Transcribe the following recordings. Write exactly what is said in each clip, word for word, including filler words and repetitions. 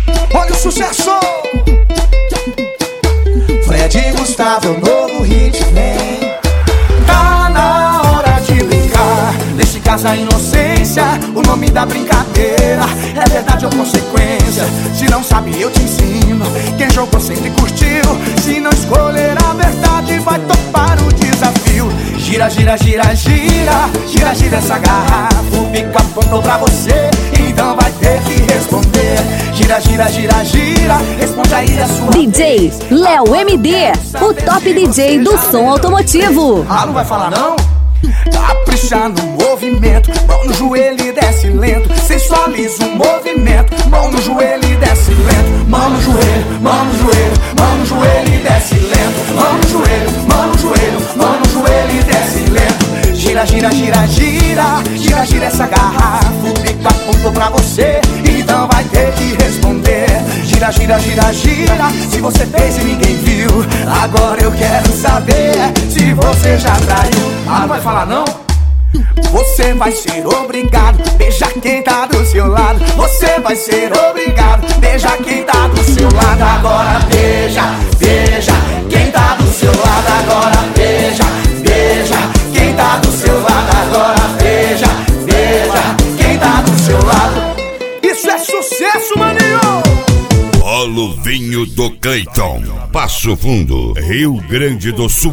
Olha o sucesso. Fred e Gustavo é o novo hit, vem. Tá na hora de brincar. Neste caso a inocência, o nome da brincadeira é verdade ou consequência. Se não sabe eu te ensino. Quem jogou sempre curtiu. Se não escolher a verdade vai topar o desafio. Gira, gira, gira, gira. Gira, gira essa garrafa. O bico apontou pra você, então vai ter que responder. Gira, gira, gira, gira. Responde aí a sua D J Léo M D, o top D J do som automotivo. Ah, não vai falar não? Capricha no movimento, mão no joelho e desce lento. Sensualiza o movimento, mão no joelho e desce lento. Mão no joelho, mão no joelho, mão no joelho e desce lento. Mão no joelho, mão no joelho, mão no joelho e desce lento. Gira, gira, gira, gira, gira, gira essa garrafa. O bico apontou pra você, então vai ter que responder. Gira, gira, gira, gira. Se você fez e ninguém viu, agora eu quero saber se você já traiu. Ah, não vai falar não? Você vai ser obrigado, beija quem tá do seu lado. Você vai ser obrigado, beija quem tá do seu lado. Agora beija, beija quem tá do seu lado. Agora beija, beija quem tá do seu lado. Agora beija, beija quem tá do seu lado. Isso é sucesso, maninho! Polo Vinho do Cleiton, Passo Fundo, Rio Grande do Sul.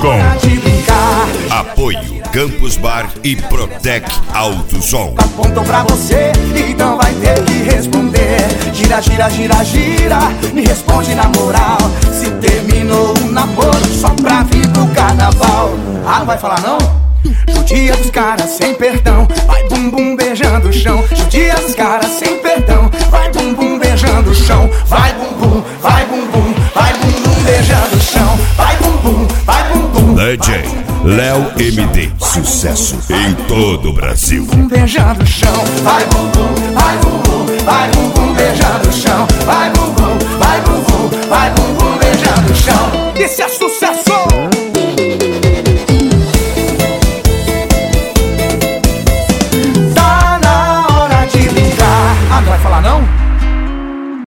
Apoio Campus Bar e Protec Alto Som. Apontam pra você, então vai ter que responder. Gira, gira, gira, gira. Me responde na moral. Se terminou o namoro só pra vir pro carnaval. Ah, não vai falar não? Judia dos caras sem perdão. Vai bum bum beijando o chão. Judia dos caras sem perdão. Vai bum bum beijando o chão. Vai bum bum, vai bum bum, vai bum bum beijando o chão. Vai bum bum, vai bum bum. D J Léo M D, sucesso em todo o Brasil. Bum beijando o chão. Vai bum bum, vai bum bum, vai bum bum beijando o chão. Vai bum bum, vai bum bum, vai bum bum beijando o chão. Isso é sucesso.